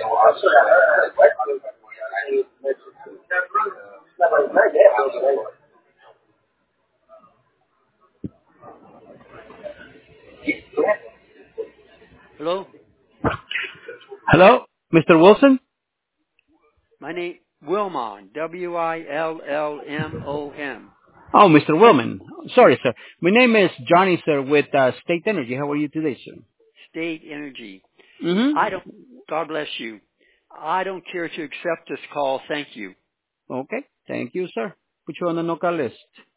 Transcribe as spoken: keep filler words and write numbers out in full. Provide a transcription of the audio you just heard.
Hello? Hello, Mister Wilson? My name, Wilmon, W I L L M O N. Oh, Mister Wilman. Sorry, sir. My name is Johnny, sir, with uh, State Energy. How are you today, sir? State Energy. I don't, Mm-hmm. God bless you. I don't care to accept this call. Thank you. Okay. Thank you, sir. Put you on the no-call list.